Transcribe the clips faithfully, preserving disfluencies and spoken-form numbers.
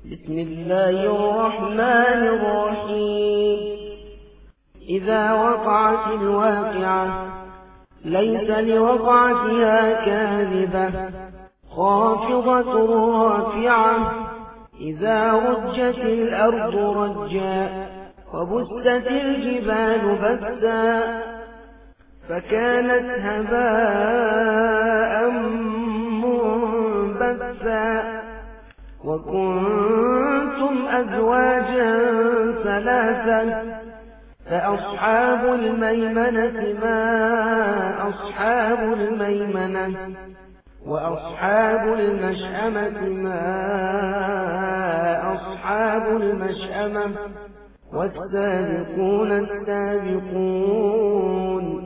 بسم الله الرحمن الرحيم. إذا وقعت الواقعة ليس لوقعتها كاذبة خافضة رافعة إذا رجت الأرض رجا وبست الجبال بسا فكانت هباء منبثا وكنتم أزواجا ثلاثا فأصحاب الميمنة ما أصحاب الميمنة وأصحاب المشأمة ما أصحاب المشأمة والسابقون السابقون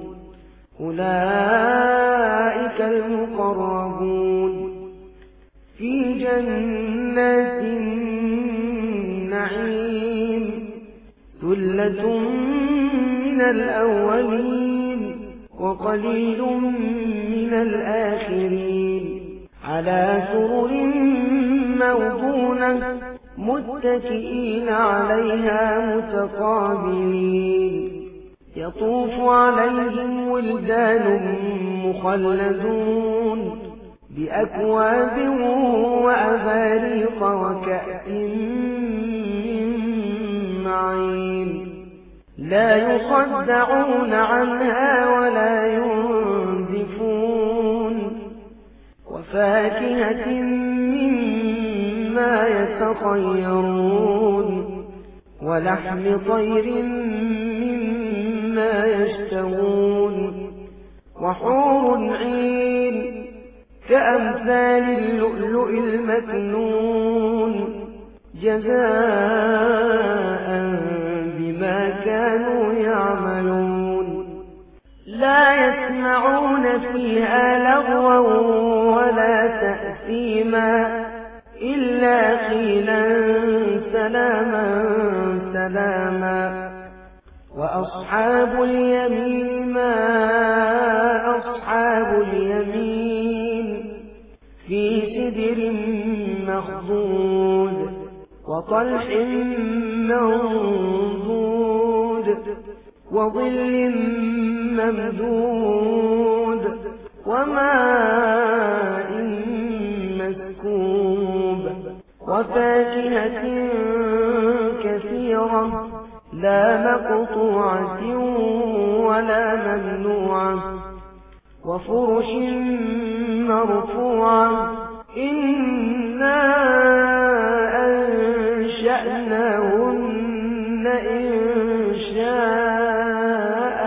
أولئك المقربون في جنات النعيم ثلة من الأولين وقليل من الآخرين على سرر موضونة متكئين عليها متقابلين يطوف عليهم ولدان مخلدون بأكواب وأباريق وكأس من معين لا يصدعون عنها ولا ينزفون وفاكهة مما يتخيرون ولحم طير مما يشتهون وحور عين كأمثال اللؤلؤ المكنون جزاء بما كانوا يعملون لا يسمعون فيها لغوا ولا تأثيما إلا قيلا سلاما سلاما وأصحاب اليمين ما أصحاب اليمين في سدر مخضود وطلح منضود وظل ممدود وماء مسكوب وفاكهة كثيرة لا مقطوعة ولا ممنوعة وفرش مرفوعة إنا أنشأناهن إنشاء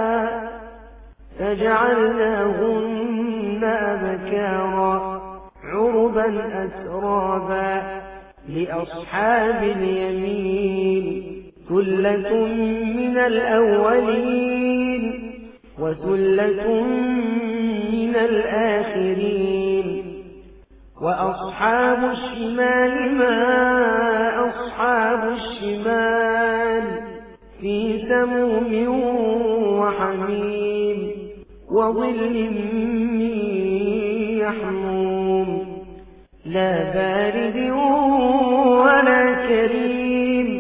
فجعلناهن أبكارا عربا أترابا لأصحاب اليمين ثلة من الأولين وثلة من الآخرين وأصحاب الشمال ما أصحاب الشمال في سموم وحميم وظل من يحموم لا بارد ولا كريم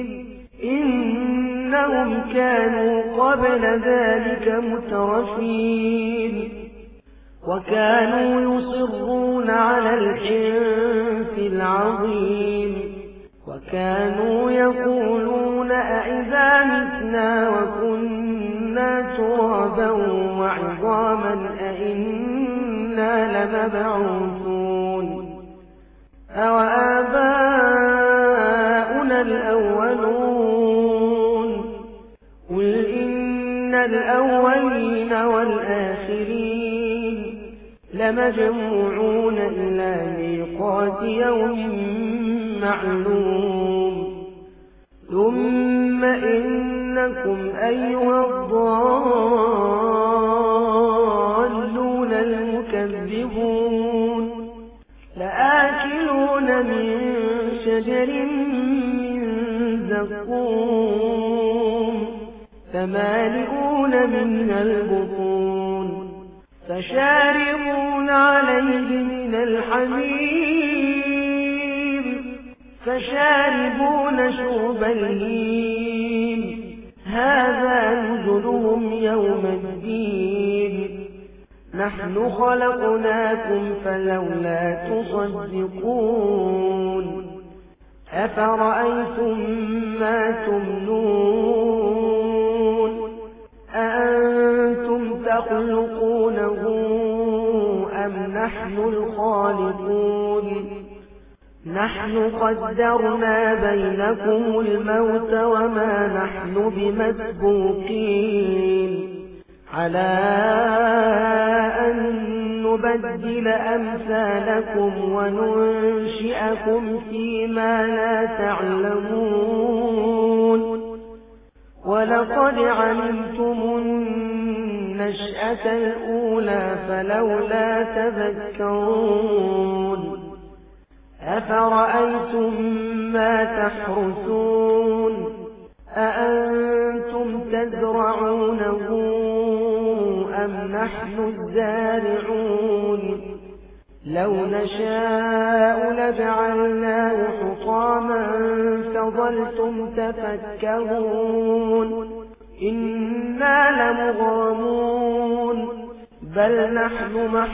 إنهم كانوا قبل ذلك مترفين وكانوا يصرون على الحنث العظيم وكانوا يقولون أئذا متنا وكنا ترابا وعظاما أئنا لمبعوثون أوآباؤنا الأولون قل إن الأولين والآخرين لمجموعون إلى ميقات يوم معلوم ثم إنكم أيها الضالون المكذبون لآكلون من شجر من زقوم فمالئون منها البطون فشاربون عليه من الحميم فشاربون شرب الهيم هذا نزلهم يوم الدين نحن خلقناكم فلولا تصدقون أفرأيتم ما تمنون أأنتم تخلقونه أم نحن الخالقون نحن قدرنا بينكم الموت وما نحن بمسبوقين على أن نبدل أمثالكم وننشئكم فيما لا تعلمون ولقد علمتم النشأة الأولى فلولا تذكرون أفرأيتم ما تحرثون أأنتم تزرعونه أم نحن الزارعون لو نشاء لجعلناه حطاما فظلتم تفكرون إنا لمغرمون بل نحن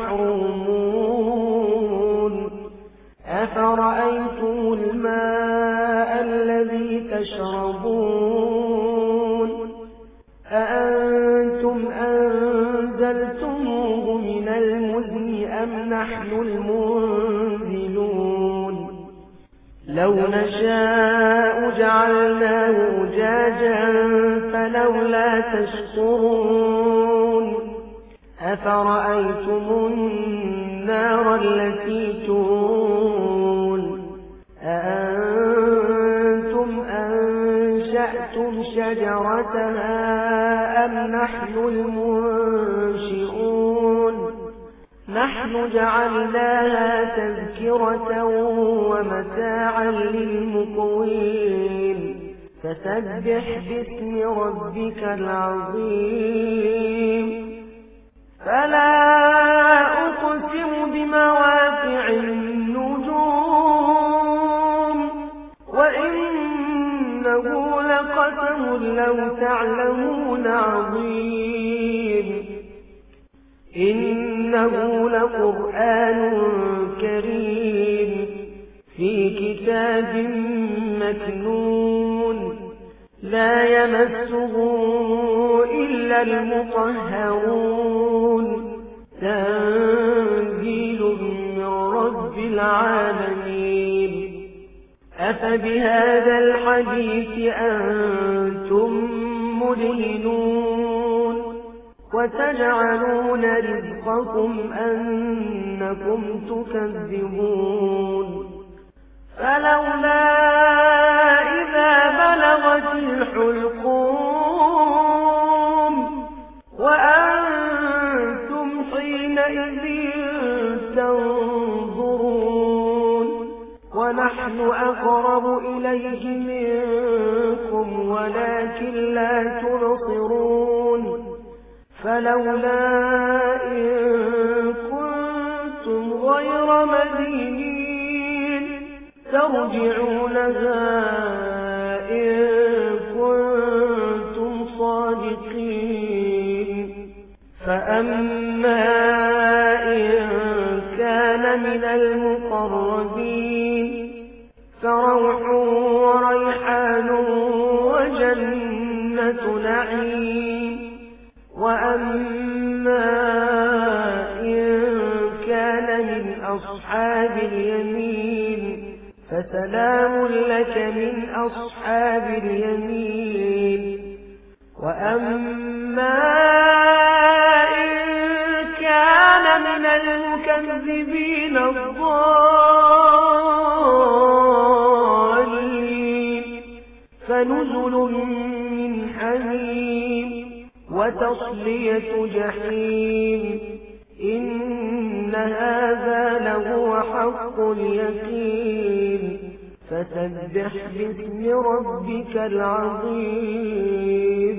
محرومون أفرأيتم الماء الذي تشربون أأنتم أنزلتموه من المزن أم نحن المنزلون لو نشاء جعلناه أجاجا فلولا تشكرون أفرأيتم النار التي تورون أأنتم أنشأتم شجرتها أم نحن المنشئون نحن جعلناها تذكرة ومتاعا للمقوين فسبح باسم ربك العظيم فلا أقسم بمواقع النجوم وإنه لقسم لو تعلمون عظيم إنه لقرآن كريم في كتاب مكنون لا يمسه إلا المطهرون تنزيل من رب العالمين أفبهذا الحديث أنتم مدهنون وتجعلون رزقكم أنكم تكذبون فلولا إذا بلغت الحلقوم وأنتم حينئذ تنظرون ونحن أقرب إليه منكم ولكن لا تبصرون فلولا إن كنتم غير مدينين ترجعونها إن كنتم صادقين فأما إن كان من المقربين فروح وريحان وجنة نعيم وأما إن كان من أصحاب اليمين فسلام لك من أصحاب اليمين وأما إن كان من المكذبين الضالين فنزل من حميم وتصلية جحيم إن هذا لهو حق اليقين فسبح باسم ربك العظيم